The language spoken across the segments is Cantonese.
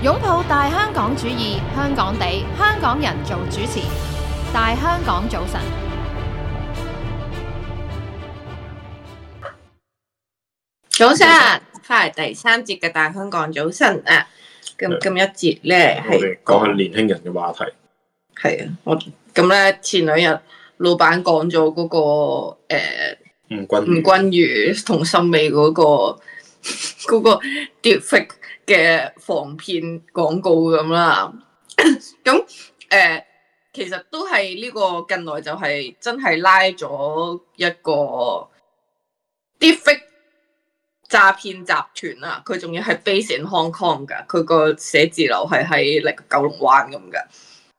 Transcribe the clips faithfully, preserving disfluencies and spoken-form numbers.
擁抱大香港主義，香港地，香港人做主持。大香港早晨， 早晨，翻嚟第三節嘅大香港早晨啊！咁今一節咧我哋講下年輕人嘅話題。 係啊，我咁咧前兩日老闆講咗嗰個誒吳君吳君如同森美嗰個嗰個 deepfake 嘅防騙廣告咁啦。咁誒、呃，其實都係呢個近來就係真係拉咗一個 deepfake 詐騙集團啊！佢仲要係 base in Hong Kong 噶，佢個寫字樓係喺嚟九龍灣咁噶。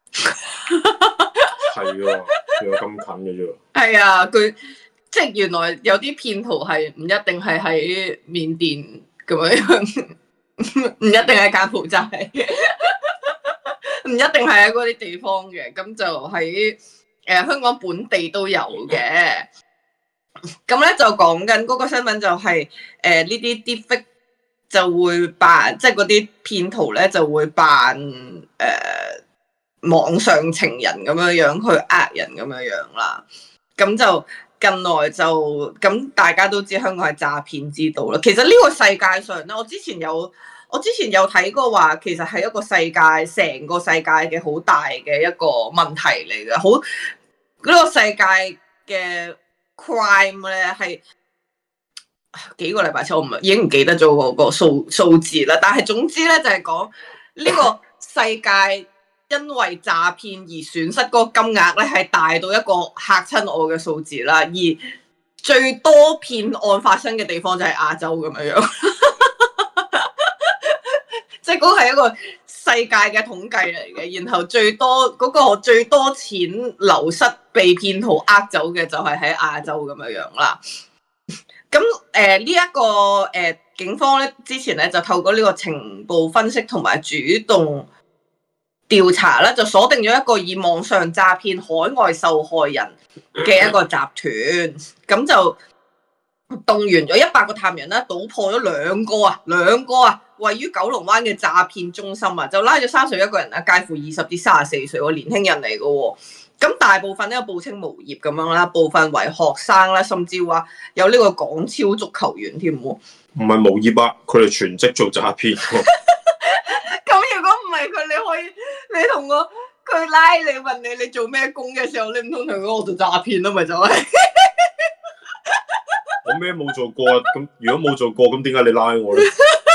係喎，有咁近嘅啫。 係啊，佢即係原來有啲騙徒係唔一定係喺緬甸咁樣，唔一定係柬埔寨，唔一定係喺嗰啲地方嘅，咁就喺誒、呃、香港本地都有嘅。咁咧就講緊嗰個新聞就係誒呢啲 deepfake 就會扮，即係嗰啲騙徒咧就會扮誒、呃、網上情人咁樣樣去呃人咁樣樣啦。咁就近來就咁大家都知香港係詐騙之都啦。其實呢個世界上咧，我之前有我之前有睇過話，其實係一個世界成個世界嘅好大嘅一個問題嚟嘅。好嗰、呢個世界嘅 crime 咧係幾個禮拜前，我唔係已經唔記得咗嗰個數數字啦。但係總之咧就係講呢個世界因為詐騙而損失嗰個金額咧係大到一個嚇親我嘅數字啦。而最多騙案發生嘅地方就係亞洲咁樣樣，即係嗰個係一個世界嘅統計嚟嘅。然後最多嗰、嗰個最多錢流失被騙徒呃走嘅就係喺亞洲咁樣樣啦。咁誒呢一個誒、呃、警方咧之前咧就透過呢個情報分析同埋主動調查咧，就鎖定咗一個以網上詐騙海外受害人嘅一個集團，咁就動員咗一百個探員啦，搗破咗兩個啊兩個啊位於九龍灣嘅詐騙中心啊，就拉咗三十一個人啊，介乎二十至三十四歲嘅年輕人嚟嘅喎。咁大部分咧報稱無業咁樣啦，部分為學生啦，甚至話有呢個港超足球員添喎。 唔係無業啊，佢哋全職做詐騙。 咁如果唔係佢，你可以你同我佢拉你問你你做咩工嘅時候，你唔通同佢講我做詐騙咯？咪就係。 我咩冇做過啊？咁如果冇做過，咁點解你拉我咧？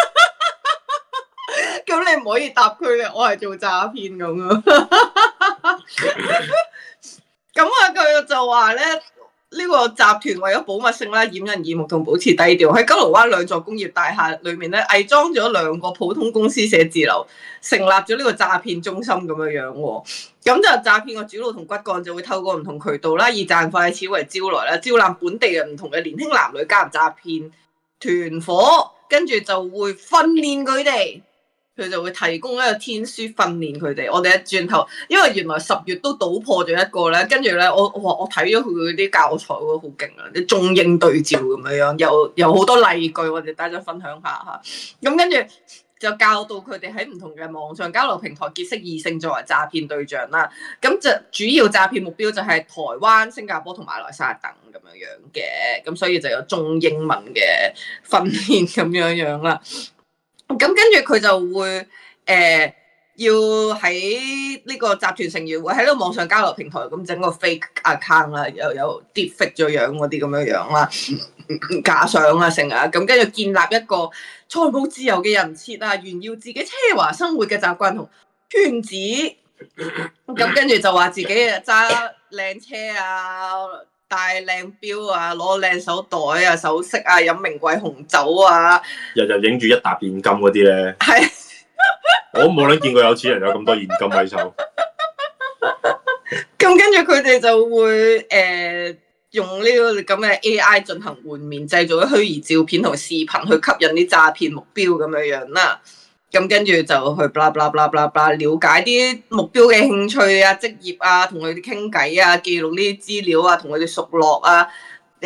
咁你唔可以答佢嘅，我係做詐騙咁啊。咁啊，佢就話咧，呢個集團為咗保密性啦、掩人耳目同保持低調，喺九龍灣兩座工業大廈裏面咧，偽裝咗兩個普通公司寫字樓，成立咗呢個詐騙中心咁樣樣喎。咁就詐騙個主腦同骨幹就會透過唔同渠道啦，以賺快錢為招來啦，招攬本地嘅唔同嘅年輕男女加入詐騙團伙，跟住就會訓練佢哋。佢就會提供一個天書訓練佢哋。我哋一轉頭，因為原來十月都搗破咗一個咧，跟住咧我我我睇咗佢嗰啲教材喎，好勁啊！啲中英對照咁樣樣，有有好多例句，我哋大家分享下嚇。咁跟住就教導佢哋喺唔同嘅網上交流平台結識異性作為詐騙對象啦。咁就主要詐騙目標就係台灣、新加坡同馬來西亞等咁樣樣嘅。咁所以就有中英文嘅訓練咁樣樣啦。咁跟住佢就會誒、呃、要喺呢個集團成員會喺呢個網上交流平台咁整個 fake account 啦，又有 deepfake 咗樣嗰啲咁樣樣啦，假相啊成啊，咁跟住建立一個財務自由嘅人設啊，炫耀自己奢華生活嘅習慣同圈子，咁跟住就話自己揸靚車啊，戴靚錶啊，攞靚手袋啊、首飾啊，飲名貴紅酒啊， 日日影住一沓現金嗰啲咧， 係我都冇諗見過有錢人有咁多現金喺手。 咁跟住佢哋就會誒、呃、用呢個咁嘅 A I 進行換面，製造啲虛擬照片同視頻去吸引啲詐騙目標咁樣樣啦。咁跟住就去 blah blah blah blah blah 了解啲目標嘅興趣啊、職業啊，同佢哋傾偈啊，記錄呢啲資料啊，同佢哋熟絡啊，誒、呃、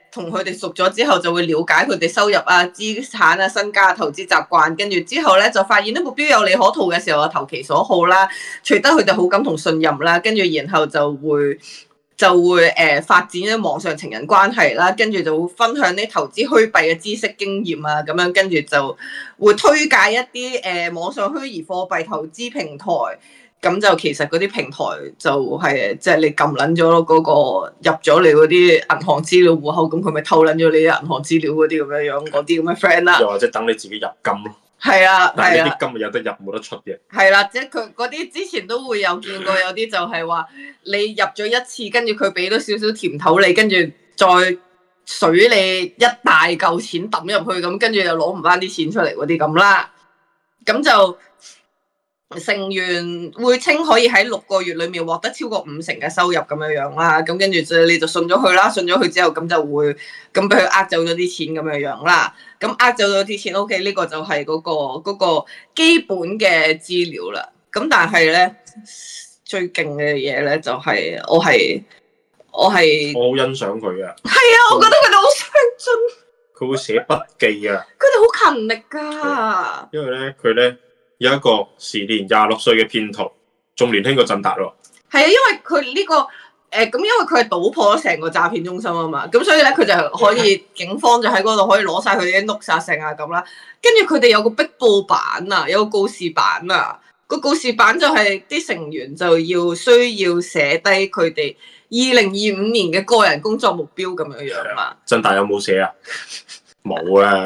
同佢哋熟咗之後，就會了解佢哋收入啊、資產啊、身家、投資習慣，跟住之後咧就發現啲目標有利可圖嘅時候，投其所好啦，取得佢哋好感同信任啦，跟住然後就會就會誒、呃、發展啲網上情人關係啦，跟住就會分享啲投資虛幣嘅知識經驗啊，咁樣跟住就會推介一啲誒、呃、網上虛擬貨幣投資平台。咁就其實嗰啲平台就係即係你撳撚咗嗰個入咗你嗰啲銀行資料戶口，咁佢咪偷撚咗你啲銀行資料嗰啲咁樣樣嗰啲咁嘅 friend 啦。 又或者等你自己入金咯。 係啊， 但係係啊。 啲金咪有得入冇得出嘅。 係啦，即係佢嗰啲之前都會有見過，有啲就係話你入咗一次，跟住佢俾多少少甜頭你，跟住再水你一大嚿錢抌入去，咁跟住又攞唔翻啲錢出嚟嗰啲咁啦，咁就。成員會稱可以喺六個月裏面獲得超過五成嘅收入咁樣樣啦，咁跟住就你就信咗佢啦，信咗佢之後咁就會咁俾佢呃走咗啲錢咁樣樣啦，咁呃走咗啲錢 ，OK 呢個就係嗰個嗰個基本嘅資料啦。咁但係咧最勁嘅嘢咧就係我係我係我好欣賞佢啊。 係啊，我覺得佢哋好上進。 佢會寫筆記啊。 佢哋好勤力噶。 因為咧佢咧。有一個時年廿六歲嘅騙徒，仲年輕過振達喎。 係啊，因為佢呢、這個誒咁、呃，因為佢係搗破咗成個詐騙中心啊嘛，咁所以咧佢就可以警方就喺嗰度可以攞晒佢啲碌殺性啊咁啦。跟住佢哋有個壁報版啊，有個告示版啊，個告示版就係啲成員就要需要寫低佢哋二零二五年嘅個人工作目標咁樣樣嘛。 振達有冇寫啊？冇啦。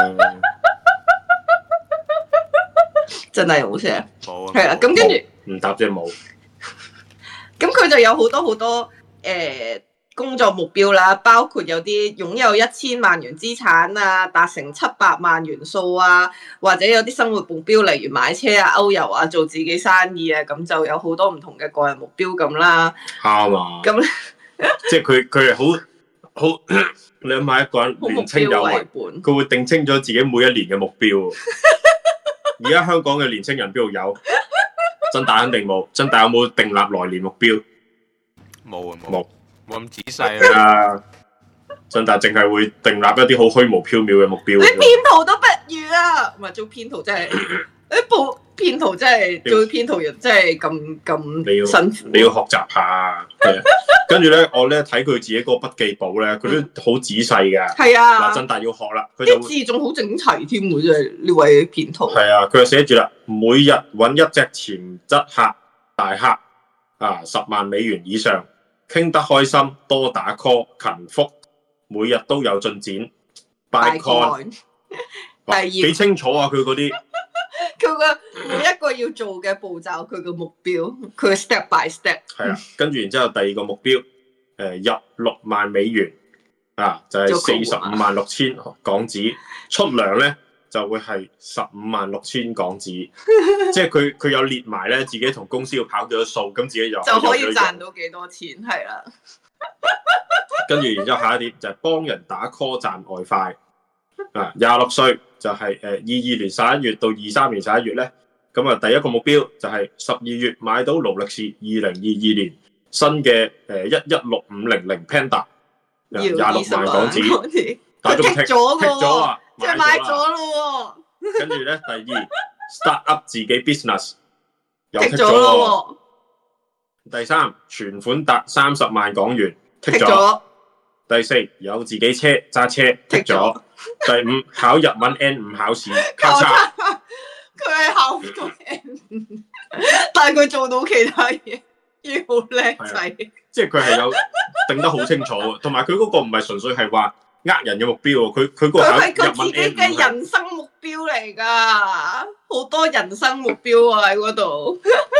真係冇寫， 冇啊， 係啦，咁跟住唔答即係冇。 咁佢就有好多好多誒、呃、工作目標啦，包括有啲擁有一千萬元資產啊，達成七百萬元數啊，或者有啲生活目標，例如買車啊、歐遊啊、做自己生意啊，咁就有好多唔同嘅個人目標咁啦。 啱啊！ 咁即係佢佢係好好，你諗下一個人年青有為，佢會定清咗自己每一年嘅目標。而家香港嘅年青人邊度有？振達肯定冇。振達有冇訂立來年目標？ 冇啊， 冇， 冇咁仔細啊！振達淨係會訂立一啲好虛無縹緲嘅目標。 你騙徒都不如啊！唔係做騙徒真係，啲部騙徒真係做騙徒人真係咁咁辛苦。 你要學習下。跟住咧，我咧睇佢自己嗰個筆記簿咧，佢都好仔細㗎。 係啊， 嗱，振達要學啦，佢啲字仲好整齊添喎，真係呢位騙徒。 係啊，佢就寫住啦，每日揾一隻潛質客大客啊，十萬美元以上，傾得開心，多打 call，勤福，每日都有進展。Buy coin，第二幾清楚啊！佢嗰啲佢個每一個要做嘅步驟，佢個目標，佢 step by step。 係啊，跟住然之後第二個目標，誒、呃、入六萬美元啊，就係四十五萬六千港紙，出糧咧就會係十五萬六千港紙，即係佢佢有列埋咧自己同公司要跑幾多數，咁自己就就可以賺到幾多錢，係啦。 跟住然之後下一點就係幫人打 call 賺外快。啊，廿六歲就係誒二二年十一月到二三年十一月咧，咁啊第一個目標就係十二月買到勞力士二零二二年新嘅誒一一六五零零 Panda，廿六萬港紙，打中剔咗剔咗啊， 即係買咗咯。 跟住咧第二 start up 自己 business 又剔咗咯。 第三存款達三十萬港元剔咗。第四有自己車揸車剔咗。第五考日文 N 五考試交叉， 佢係考唔到 N 五，但係佢做到其他嘢，要好叻仔。 即係佢係有定得好清楚，同埋佢嗰個唔係純粹係話呃人嘅目標，佢佢個考日文 N 五係佢自己嘅人生目標嚟噶，好多人生目標啊喺嗰度。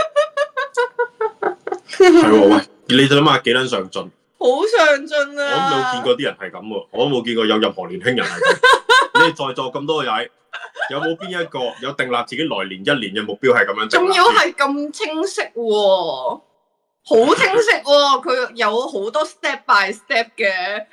係喎，喂，你就諗下幾撚上進。 好上進啊！ 我都冇見過啲人係咁喎，我都冇見過有任何年輕人係咁。你哋在座咁多位，有冇邊一個有訂立自己來年一年嘅目標係咁樣？ 仲要係咁清晰喎，好清晰喎！佢有好多 step by step 嘅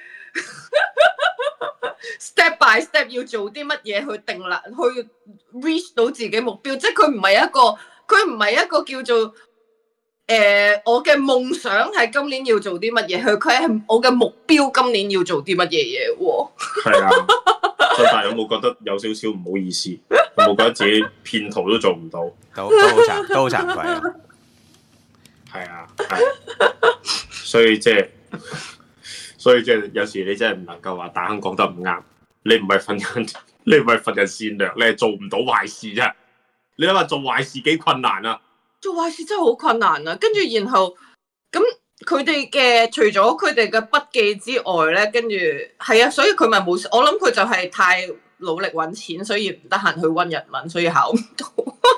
，step by step 要做啲乜嘢去訂立，去 reach 到自己目標。即係佢唔係一個，佢唔係一個叫做。誒、 誒，我嘅夢想係今年要做啲乜嘢，佢佢係我嘅目標，今年要做啲乜嘢嘢喎？ 係啊，真係有冇覺得有少少唔好意思？有冇覺得自己騙徒都做唔到？ 都都好慚都好慚愧啊！ 係啊，係，所以即係，所以即係有時你真係唔能夠話大亨講得唔啱。你唔係份人，你唔係份人善良，你係做唔到壞事啫。你諗下做壞事幾困難啊？ 做壞事真係好困難啊！跟住然後咁佢哋嘅除咗佢哋嘅筆記之外咧，跟住係啊，所以佢咪冇。我諗佢就係太努力揾錢，所以唔得閒去溫日文，所以考唔到。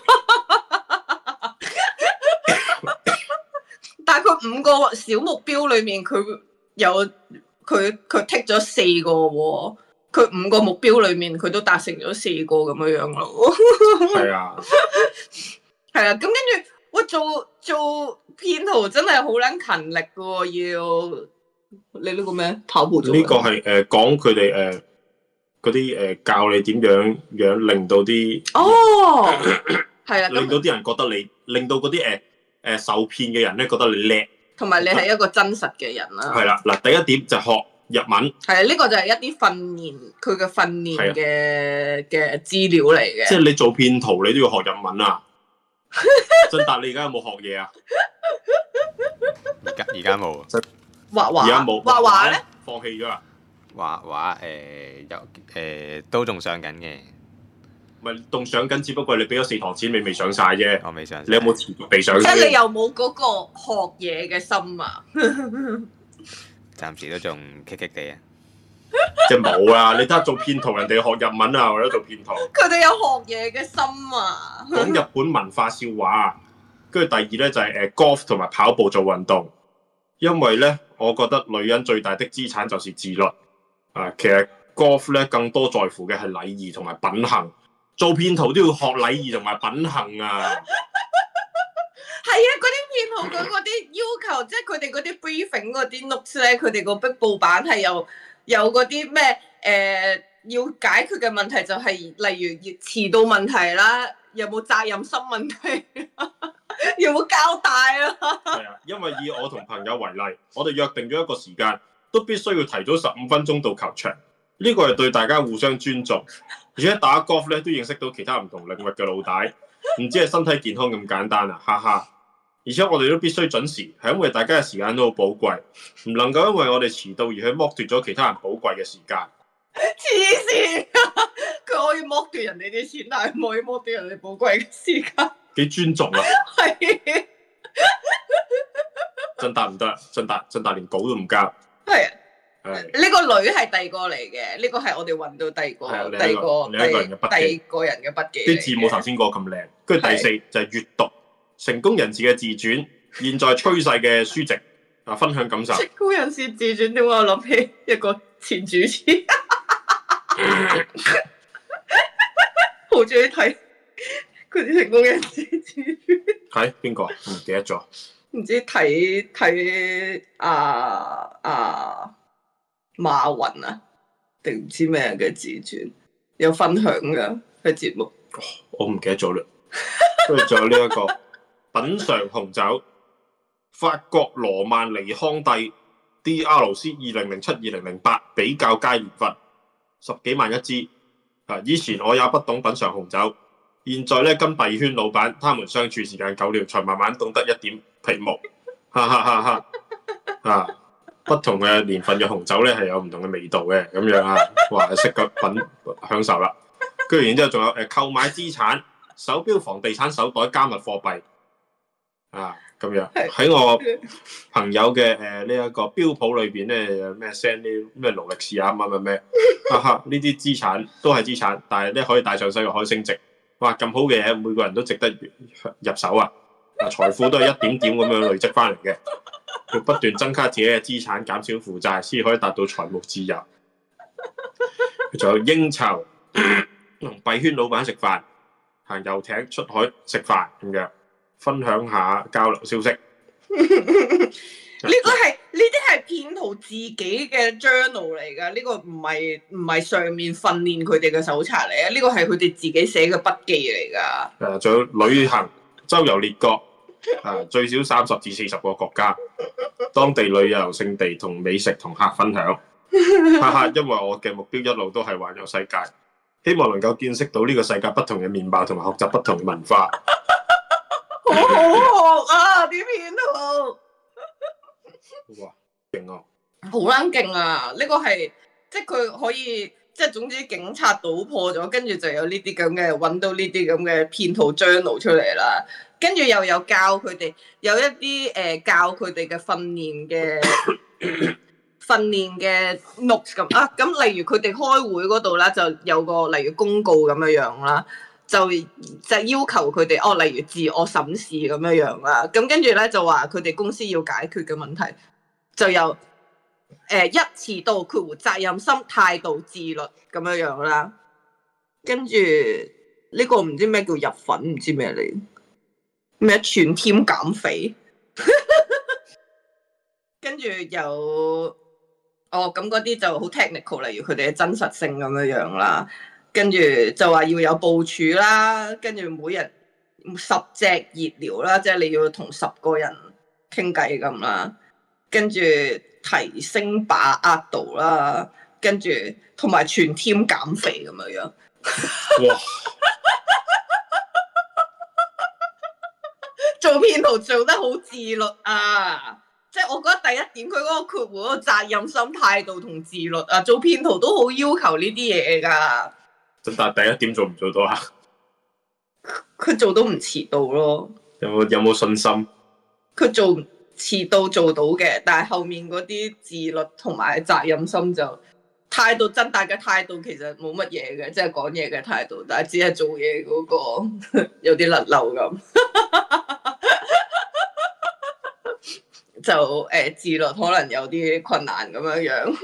但係佢五個小目標裏面，佢有佢佢剔咗四個喎。佢五個目標裏面，佢都達成咗四個咁樣樣咯。 係啊， 係啊，咁跟住，喂，做做騙徒真係好撚勤力嘅喎，要你呢個咩跑步做？ 呢個係誒講佢哋誒嗰啲誒教你點樣樣令到啲哦，係啊， 令到啲人覺得你，令到嗰啲誒誒受騙嘅人咧覺得你叻， 同埋你係一個真實嘅人啦。 係啦，嗱，第一點就學日文， 係啊，呢個就係一啲訓練，佢嘅訓練嘅嘅資料嚟嘅。 即係你做騙徒，你都要學日文啊！真達，你而家有冇學嘢啊？ 而家而家冇， 畫畫， 而家冇畫畫咧， 放棄咗啦。 畫畫誒有誒都仲上緊嘅， 咪仲上緊，只不過你俾咗四堂錢，你未上晒啫。 我未上。 你有冇持續地上？ 即係你有冇嗰個學嘢嘅心啊？ 暫時都仲棘棘地啊！ 即係冇啊！你睇下做騙徒，人哋學日文啊，為咗做騙徒。 佢哋有學嘢嘅心啊！ 講日本文化笑話，跟住第二咧就係誒 golf 同埋跑步做運動，因為咧我覺得女人最大的資產就是自律啊。其實 golf 咧更多在乎嘅係禮儀同埋品行，做騙徒都要學禮儀同埋品行啊！ 係啊，嗰啲騙徒佢嗰啲要求，即係佢哋嗰啲 briefing 嗰啲 notes 咧，佢哋個壁報板係有有嗰啲咩誒要解決嘅問題，就係例如遲到問題啦，有冇責任心問題，有冇交代啊？ 係啊，因為以我同朋友為例，我哋約定咗一個時間，都必須要提早十五分鐘到球場，呢個係對大家互相尊重，而且打 golf 咧都認識到其他唔同領域嘅老大，唔止係身體健康咁簡單啊，哈哈！而且我哋都必須準時，係因為大家嘅時間都好寶貴，唔能夠因為我哋遲到而去剝奪咗其他人寶貴嘅時間。 黐線！佢可以剝奪人哋啲錢，但係唔可以剝奪人哋寶貴嘅時間。 幾尊重啊！ 係真達唔得，真達真達連稿都唔交。 係啊， 係呢個女係第二個嚟嘅，呢個係我哋揾到第二個， 係第二個， 另一個人嘅筆記， 第二個人嘅筆記。 啲字冇頭先嗰個咁靚。跟住第四就係閱讀成功人士嘅自傳，現在趨勢嘅書籍啊，分享感受。 成功人士自傳，點解我諗起一個前主持，好中意睇佢啲成功人士自傳。 係邊個？唔記得咗。 唔知睇睇啊啊馬雲啊，定唔知咩嘅自傳，有分享噶喺節目。 我唔記得咗啦。跟住仲有呢、這、一個品嚐紅酒，法國羅曼尼康帝 D R C 二零零七、二零零八比較佳年份，十幾萬一支。啊，以前我也不懂品嚐紅酒，現在咧跟幣圈老闆，他們相處時間久了，才慢慢懂得一點皮毛。哈哈哈哈！啊，不同嘅年份嘅紅酒咧係有唔同嘅味道嘅，咁樣啊，哇，食個品享受啦。跟住然之後仲有誒購買資產。手錶、房地產、手袋、加密貨幣啊，咁樣喺我朋友嘅誒呢一個標普裏邊咧，有咩 send 啲咩勞力士啊，乜乜咩，哈哈，呢啲資產都係資產，但係咧可以帶上手又可以升值，哇！咁好嘅嘢，每個人都值得入手啊！啊，財富都係一點點咁樣累積翻嚟嘅，要不斷增加自己嘅資產，減少負債，先可以達到財務自由。仲有應酬，同幣圈老闆食飯。行遊艇出海食飯咁樣，分享下交流消息。 呢個係呢啲係騙徒自己嘅 journal 嚟㗎，呢、這個唔係唔係上面訓練佢哋嘅手冊嚟啊，呢、這個係佢哋自己寫嘅筆記嚟㗎。 誒，仲有旅行、周遊列國， 啊，最少三十至四十個國家，當地旅遊勝地同美食同客分享。哈哈，因為我嘅目標一路都係環遊世界，希望能夠見識到呢個世界不同嘅面貌，同埋學習不同嘅文化。 好好學啊！啲片圖， 哇，勁啊！ 好撚勁啊！呢、這個係即係佢可以，即係總之警察搗破咗，跟住就有呢啲咁嘅揾到呢啲咁嘅騙徒 journal 出嚟啦。跟住又有教佢哋，有一啲誒、呃、教佢哋嘅訓練嘅訓練嘅 notes 咁啊。咁例如佢哋開會嗰度啦，就有個例如公告咁樣樣啦。就就要求佢哋哦，例如自我審視咁樣樣啦，咁跟住咧就話佢哋公司要解決嘅問題，就有誒、呃、一遲到、括弧責任心、態度、自律咁樣樣啦。跟住呢個唔知咩叫入粉，唔知咩嚟，咩全添減肥，跟住有哦咁嗰啲就好 technical，例如佢哋嘅真實性咁樣樣啦。跟住就話要有部署啦，跟住每日十隻熱療啦，即係你要同十個人傾偈咁啦，跟住提升把握度啦，跟住同埋全添減肥咁樣樣。哇！做騙徒做得好自律啊！即係我覺得第一點，佢嗰個括弧嗰個責任心、態度同自律啊，做騙徒都好要求呢啲嘢㗎。 但係第一點做唔做到啊？ 佢做到唔遲到咯。 有冇有冇信心？ 佢做遲到做到嘅，但係後面嗰啲自律同埋責任心就態度真大嘅態度其實冇乜嘢嘅，即係講嘢嘅態度，但係只係做嘢嗰個有啲甩漏咁。就誒、呃、自律可能有啲困難咁樣樣。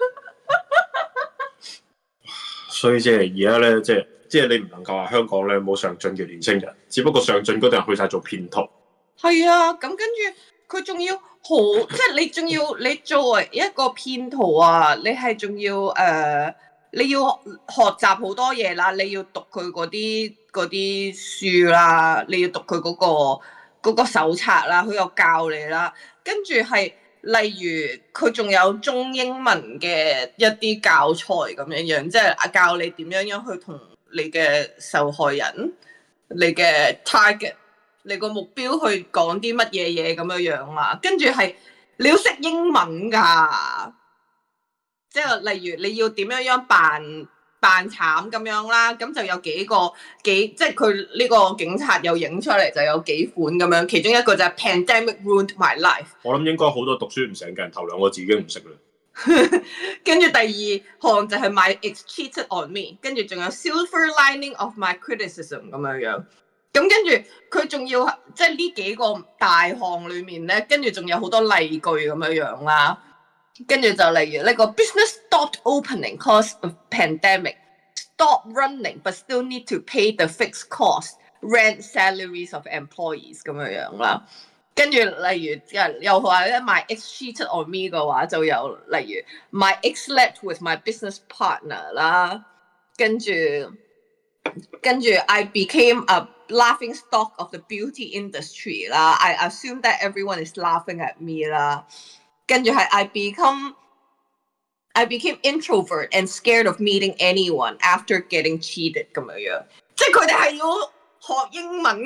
所以即係而家咧，即係即係你唔能夠話香港咧冇上進嘅年青人，只不過上進嗰啲人去晒做騙徒。係啊，咁跟住佢仲要好，即係你仲要你作為一個騙徒啊，你係仲要誒、呃，你要學習好多嘢啦，你要讀佢嗰啲嗰啲書啦，你要讀佢嗰、嗰個嗰個手冊啦，佢又教你啦，跟住係。例如佢仲有中英文嘅一啲教材咁樣樣，即係教你點樣樣去同你嘅受害人、你嘅 target、你個目標去講啲乜嘢嘢咁樣樣啊。跟住係你要識英文㗎，即係例如你要點樣樣扮扮慘咁樣啦，咁就有幾個幾，即係佢呢個警察有影出嚟就有幾款咁樣，其中一個就係 Pandemic ruined my life。我諗應該好多讀書唔成嘅人頭兩個字已經唔識啦。跟住第二項就係 My ex cheated on me， 跟住仲有 Silver lining of my criticism 咁樣樣。咁跟住佢仲要即係呢幾個大項裏面咧，跟住仲有好多例句咁樣樣啦。跟住就例如呢個 business stopped opening cause of pandemic, stop running but still need to pay the fixed cost, rent, salaries of employees 咁樣樣啦。跟住例如又話咧 my ex cheated on me 嘅話，就有例如 my ex slept with my business partner 啦。跟住跟住 I became a laughing stock of the beauty industry 啦。I assume that everyone is laughing at me 啦。跟住係 I become I became introvert and scared of meeting anyone after getting cheated 咁樣樣，即係佢哋係要學英文。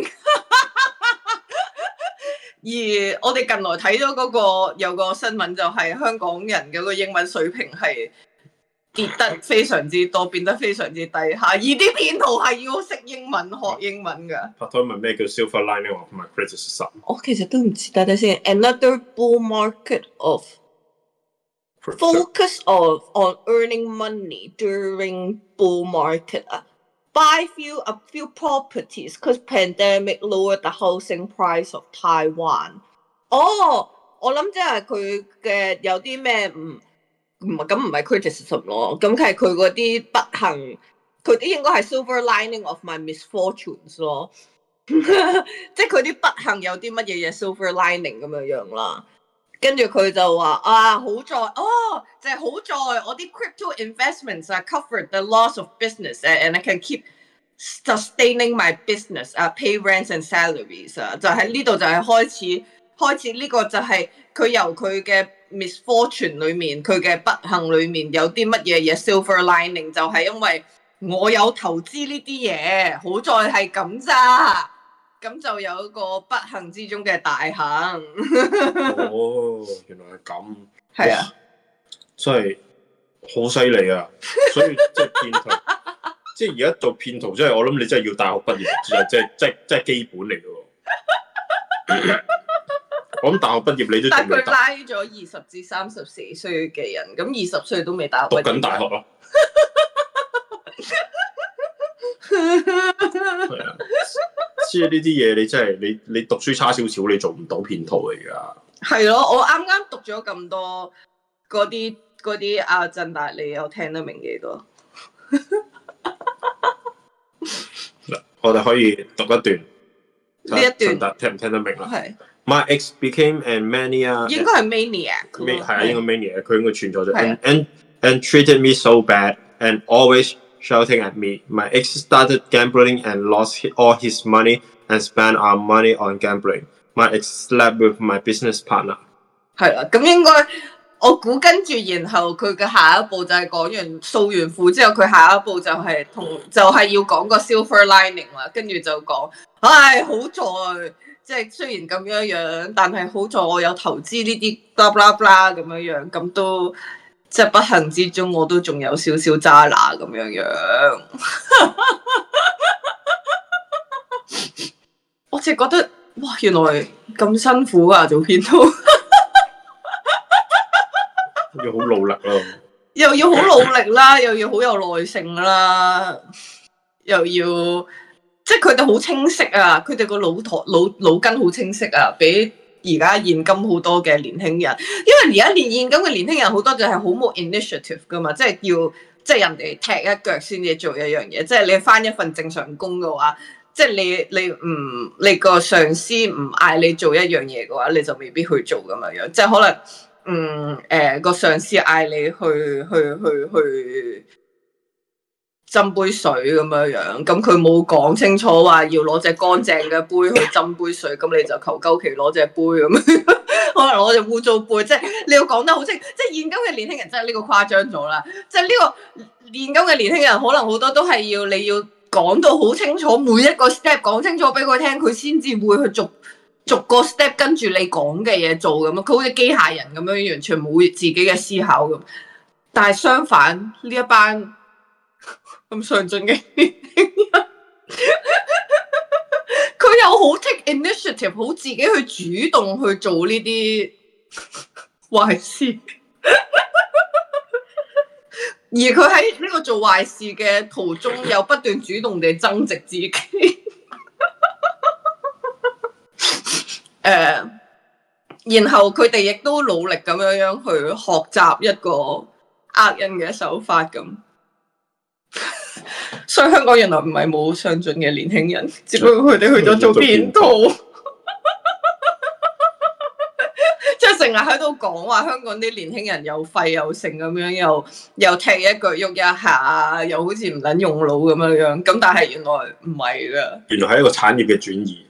而我哋近來睇咗嗰個有個新聞，就係香港人嘅個英文水平係跌得非常之多，變得非常之低下。而啲騙徒係要識英文、學英文㗎。拍拖問咩叫 silver lining of my criticism？ 我其實都唔知，等等先。Another bull market of focus of on earning money during bull market 啊。Buy few a few properties because pandemic lowered the housing price of Taiwan。哦，我諗即係佢嘅有啲咩唔唔係咁唔係 criticism 咯，咁係佢嗰啲不幸，佢啲應該係 silver lining of my misfortunes 咯。即係佢啲不幸有啲乜嘢嘢 silver lining 咁樣樣啦。跟住佢就話啊，好在哦，就係好在我啲 crypto investments 啊 covered the loss of business and I can keep sustaining my business 啊、uh, ，pay rents and salaries 啊，就喺呢度就係開始開始呢個就係佢由佢嘅 misfortune 裏面，佢嘅不幸裏面有啲乜嘢嘢 silver lining， 就係因為我有投資呢啲嘢，好在係咁咋，咁就有一個不幸之中嘅大幸。 哦，原來係咁。 係啊， 真係好犀利啊！所以即係騙徒。即係而家做騙徒，真係我諗你真係要大學畢業，即係即係即係即係基本嚟嘅喎。我諗大學畢業你都仲未。但佢拉咗二十至三十四歲嘅人，咁二十歲都未大學畢業。 讀緊大學咯。係啊，即係呢啲嘢你真係你你讀書差少少，你做唔到騙徒嚟㗎。 係咯，我啱啱讀咗咁多嗰啲嗰啲阿振達，你有聽得明幾多？ 我哋可以讀一段， 呢一段聽唔聽得明啦？ 係。 My ex became a mania， 應該係 maniac， 係啊，應該 maniac， 佢應該串咗咗。And and and treated me so bad and always shouting at me. My ex started gambling and lost all his money and spent our money on gambling. My ex slept with my business partner。 係啦，咁應該。我估跟住，然後佢嘅下一步就係講完掃完褲之後，佢下一步就係同就係、是、要講個 silver lining 啦。跟住就講，唉，好在即係雖然咁樣樣，但係好在我有投資呢啲 blah blah blah 咁樣樣，咁都即係不幸之中，我都仲有少少渣拿咁樣樣。我淨係覺得，哇！原來咁辛苦啊，做騙徒。 要好努力咯， 又要好努力啦，又要好有耐性啦，又要即係佢哋好清晰啊，佢哋個腦頭腦腦筋好清晰啊，比而家現今好多嘅年輕人，因為而家連現今嘅年輕人好多就係好冇 initiative 噶嘛，即係要即係人哋踢一腳先至做一樣嘢，即係你返一份正常工嘅話，即係你你唔你個上司唔嗌你做一樣嘢嘅話，你就未必去做咁樣樣，即係可能。嗯，誒、呃、個上司嗌你去去去去斟杯水咁樣樣，咁佢冇講清楚話要攞隻乾淨嘅杯去斟杯水，咁你就求鳩其攞隻杯咁樣，可能攞隻污糟杯，即係你要講得好清，即係現今嘅年輕人真係呢個誇張咗啦，即係呢個現今嘅年輕人可能好多都係要你要講到好清楚，每一個 step 講清楚俾佢聽，佢先至會去做。逐個 step 跟住你講嘅嘢做咁啊，佢好似機械人咁樣，完全冇自己嘅思考咁。但係相反呢一班咁上進嘅年輕人，佢又好 take initiative， 好自己去主動去做呢啲壞事，而佢喺呢個做壞事嘅途中，又不斷主動地增值自己。誒、uh, 然後佢哋亦都努力咁樣樣去學習一個呃人嘅手法咁，所以香港原來唔係冇上進嘅年輕人，只不過佢哋去咗做騙徒，即係成日喺度講話香港啲年輕人又廢又剩咁樣，又又踢一腳喐一下，又好似唔撚用腦咁樣樣，咁但係原來唔係噶， 原來係一個產業嘅轉移。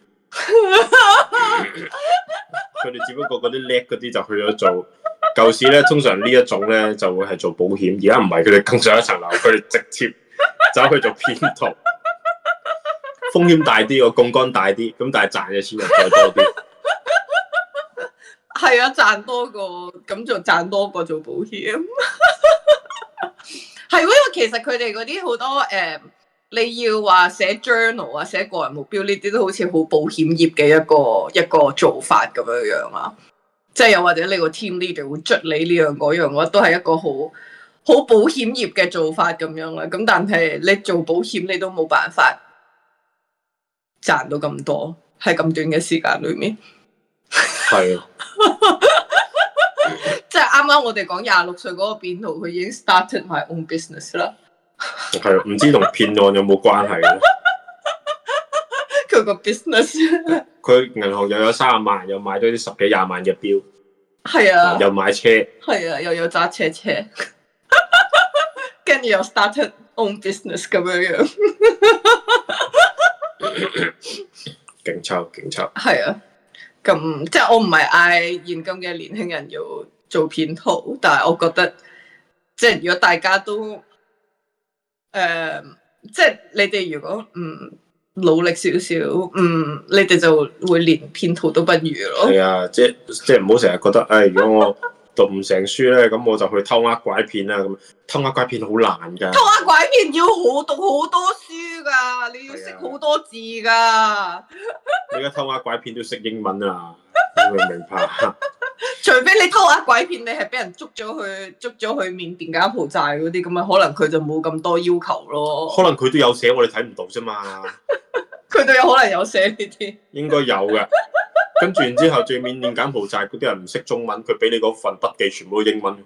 佢哋只不過嗰啲叻嗰啲就去咗做舊時咧，通常呢一種咧就會係做保險，而家唔係，佢哋更上一層樓，佢哋直接走去做騙徒，風險大啲，個槓桿大啲，咁但係賺嘅錢又再多啲。 係啊，賺多過咁就賺多過做保險。係喎，因為其實佢哋嗰啲好多誒。呃你要話寫 journal 啊，寫個人目標呢啲都好似好保險業嘅一個一個做法咁樣樣啊，即係又或者你個 team leader 會捽你呢樣嗰樣嘅話，都係一個好好保險業嘅做法咁樣啦。咁但係你做保險你都冇辦法賺到咁多，喺咁短嘅時間裏面。 係啊， 即係啱啱我哋講廿六歲嗰個騙徒，佢已經 started my own business 啦。 係啊，唔知同騙案有冇關係咧？ 佢個 business， 佢銀行又有三十萬，又買咗啲十幾廿萬嘅錶， 係啊， 又買車， 係啊，又有揸車車，跟住又 started own business 咁樣樣。 勁抽勁抽。 係啊，咁即係我唔係嗌現今嘅年輕人要做騙徒，但係我覺得即係如果大家都誒、呃，即係你哋如果唔努力少少，嗯，你哋就會連騙徒都不如咯。 係啊，即係即係唔好成日覺得，誒、哎，如果我讀唔成書咧，咁我就去偷呃拐騙啦。咁偷呃拐騙好難㗎。 偷呃拐騙要好讀好多書㗎，你要識好多字㗎。 你而家偷呃拐騙都識英文啊，你明唔明白？ 除非你偷呃拐騙，你係俾人捉咗去捉咗去緬甸柬埔寨嗰啲咁啊，可能佢就冇咁多要求咯。 可能佢都有寫，我哋睇唔到啫嘛。 佢都有可能有寫呢啲。應該有嘅。跟住然之後，最緬甸柬埔寨嗰啲人唔識中文，佢俾你嗰份筆記全部都英文。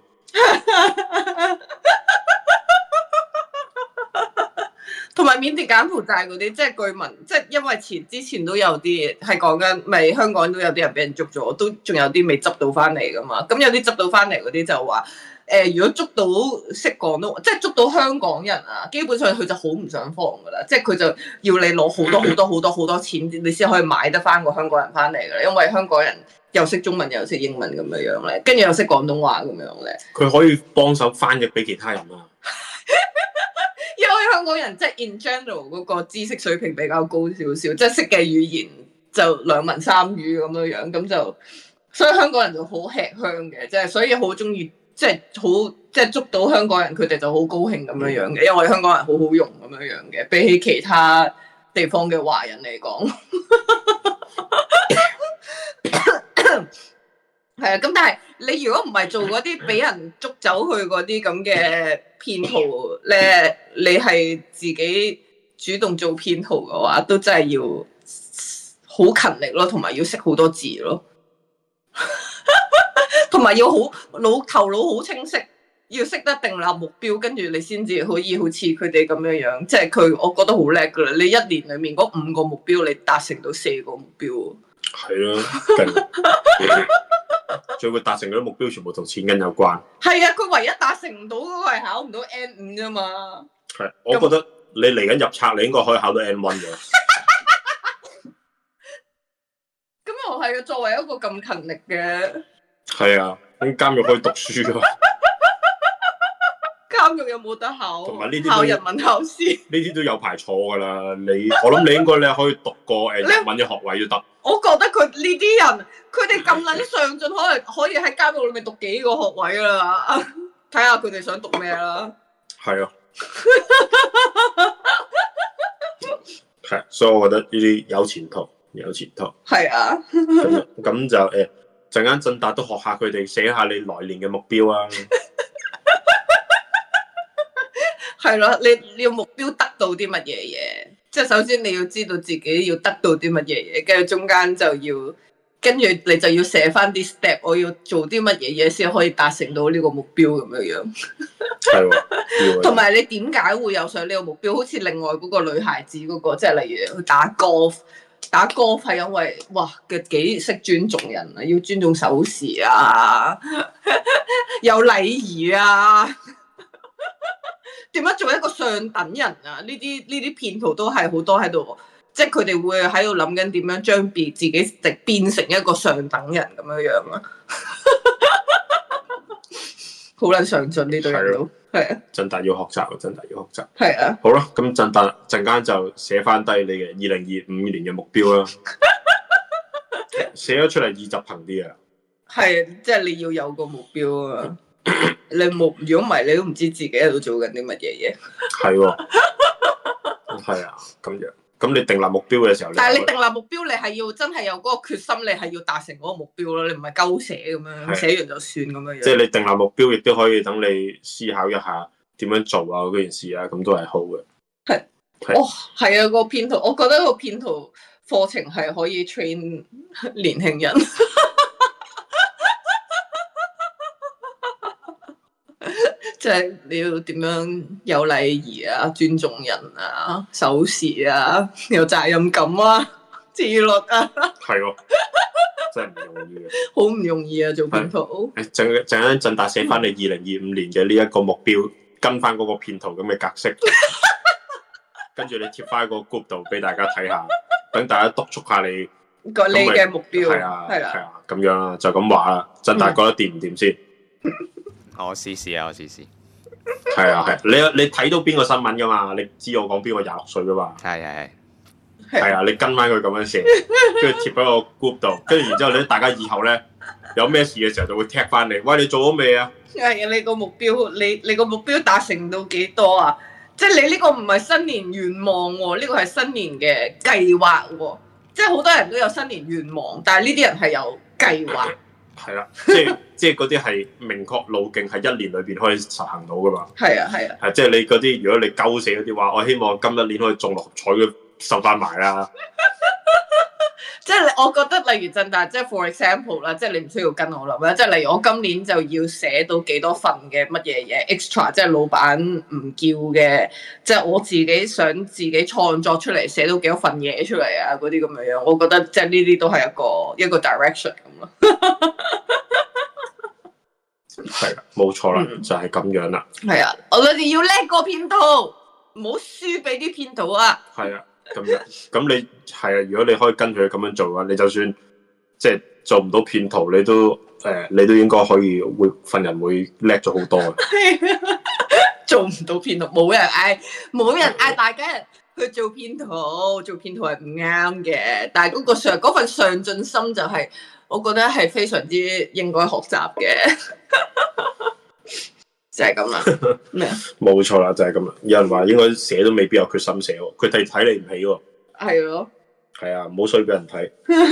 同埋緬甸柬埔寨嗰啲，即係據聞，即係因為前之前都有啲係講緊，咪香港都有啲人俾人捉咗，都仲有啲未執到翻嚟噶嘛。咁有啲執到翻嚟嗰啲就話，誒、呃，如果捉到識廣東，即係捉到香港人啊，基本上佢就好唔想放噶啦，即係佢就要你攞好多好多好多好多錢，你先可以買得翻個香港人翻嚟噶啦，因為香港人又識中文又識英文咁樣樣咧，跟住又識廣東話咁樣咧。佢可以幫手翻譯俾其他人啊。 因為香港人即係 in general 嗰個知識水平比較高少少，即係識嘅語言就兩文三語咁樣樣，咁就所以香港人就好吃香嘅，即係所以好中意，即係好即係捉到香港人，佢哋就好高興咁樣樣嘅，因為我哋香港人好好用咁樣樣嘅，比起其他地方嘅華人嚟講。係啊，咁但係你如果唔係做嗰啲俾人捉走去嗰啲咁嘅騙徒咧，你係自己主動做騙徒嘅話，都真係要好勤力咯，同埋要識好多字咯，同埋要好腦頭腦好清晰，要識得定立目標，跟住你先至可以好似佢哋咁樣樣，即係佢我覺得好叻噶啦，你一年裏面嗰五個目標，你達成到四個目標。 係啊，最會達成嗰啲目標全部同錢銀有關。 係啊，佢唯一達成唔到嗰個係考唔到 N 五啫嘛。 係，我覺得你嚟緊入冊，你應該可以考到 N 一嘅。 咁又係啊，作為一個咁勤力嘅。 係啊，咁監獄可以讀書啊。 監獄有冇得考？ 同埋呢啲考日文考試。 呢啲都有排錯噶啦，你我諗你應該咧可以讀個誒日文嘅學位都得。 我覺得佢呢啲人，佢哋咁撚上進，可能可以喺監獄裏面讀幾個學位啦。睇下佢哋想讀咩啦。 係啊。係，所以我覺得呢啲有前途，有前途。 係啊。 咁咁就誒，陣間振達都學下佢哋寫下你來年嘅目標啊。 係咯，你你要目標得到啲乜嘢嘢？即係首先你要知道自己要得到啲乜嘢嘢，跟住中間就要，跟住你就要寫翻啲 step，我要做啲乜嘢嘢先可以達成到呢個目標咁樣樣。 係喎， 同埋你點解會有上呢個目標？好似另外嗰個女孩子嗰個，即係例如去打 golf，打 golf 係因為哇嘅幾識尊重人啊，要尊重手勢啊，有禮儀啊。點樣做一個上等人啊？呢啲呢啲騙徒都係好多喺度，即係佢哋會喺度諗緊點樣將別自己直變成一個上等人咁樣樣啊！好撚上進呢對人都係啊！ 振達要學習啊！振達要學習。 係啊！ 好啦，咁振達陣間就寫翻低你嘅二零二五年嘅目標啦。寫咗出嚟易執行啲啊！ 係，即係你要有個目標啊！你冇，如果唔係，你都唔知自己喺度做緊啲乜嘢嘢。 係喎，係啊，咁樣。咁你定立目標嘅時候， 但係你定立目標，你係要真係有嗰個決心，你係要達成嗰個目標咯。你唔係鳩寫咁樣，寫完就算咁樣。 即係你定立目標，亦都可以等你思考一下點樣做啊嗰件事啊，咁都係好嘅。 係，哦，係啊，個騙徒，我覺得個騙徒課程係可以 train 年輕人。即係你要點樣有禮儀啊、尊重人啊、守時啊、有責任感啊、自律啊， 係喎，真係唔容易嘅， 好唔容易啊做騙徒。 誒，陣陣間振達寫翻你二零二五年嘅呢一個目標，跟翻嗰個騙徒咁嘅格式，跟住你貼翻個 group 度俾大家睇下。 等大家督促下你個你嘅目標係啊係啦， 係啊咁樣啦，就咁話啦。振達覺得掂唔掂先？ 我試試啊，我試試。 係啊係，你你睇到邊個新聞噶嘛？你知我講邊個廿六歲噶嘛？ 係係係。 係啊，你跟翻佢咁樣寫，跟住貼喺個 group 度，跟住然之後咧，大家以後咧有咩事嘅時候就會踢翻你。喂，你做咗未啊？ 係啊，你個目標，你你個目標達成到幾多啊？即係你呢個唔係新年願望喎，呢個係新年嘅計劃喎。即係好多人都有新年願望，但係呢啲人係有計劃。 係啦，即係即係嗰啲係明確路徑，係一年裏邊可以實行到噶嘛。 係啊係啊， 係即係你嗰啲，如果你鳩死嗰啲話，我希望今一年可以中六合彩嘅收翻埋啦。 即係我覺得例如振達，即係 for example 啦，即係你唔需要跟我諗啦。即係例如我今年就要寫到幾多份嘅乜嘢嘢 extra，即係老闆唔叫嘅，即係我自己想自己創作出嚟寫到幾多份嘢出嚟啊，嗰啲咁樣樣，我覺得即係呢啲都係一個一個 direction 咁咯。 係啦，冇錯啦， 嗯就係咁樣啦。 係啊，我哋要叻過騙徒，唔好輸俾啲騙徒啊！ 係啊，咁樣咁你係啊，如果你可以跟佢咁樣做嘅話，你就算即係做唔到騙徒，你都誒、呃，你都應該可以會份人會叻咗好多嘅。 係啊，做唔到騙徒，冇人嗌，冇人嗌大家去做騙徒，做騙徒係唔啱嘅。但係嗰個上嗰份上進心就係、是，我覺得係非常之應該學習嘅。就係咁啦，咩啊？ 冇錯啦，就係咁啦。有人話應該寫都未必有決心寫喎，佢睇睇你唔起喎。 係咯， 係啊，唔好衰俾人睇。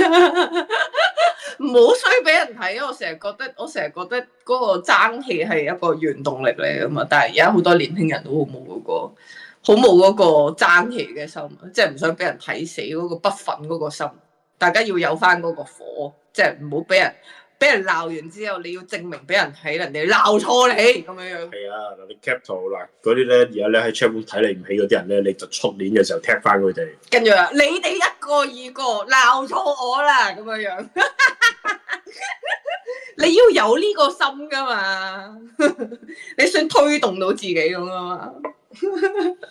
唔好衰俾人睇啊！我成日覺得，我成日覺得嗰個爭氣係一個原動力嚟噶嘛。但係而家好多年輕人都好冇嗰個，好冇嗰個爭氣嘅心，即係唔想俾人睇死嗰個不忿嗰個心。大家要有翻嗰個火，即係唔好俾人。俾人鬧完之後，你要證明俾人睇，人哋鬧錯你咁樣樣。係啊，嗱你 cap 圖嗱嗰啲咧，而家咧喺 chat room 睇你唔起嗰啲人咧，你就出年嘅時候踢翻佢哋。跟住啊，你哋一個二個鬧錯我啦，咁樣樣。你要有呢個心噶嘛，你想推動到自己咁啊嘛，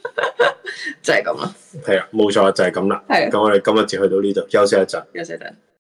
就係咁啦。 係啊，冇錯就係咁啦。 係。 咁我哋今日就去到呢度，休息一陣。 休息一陣。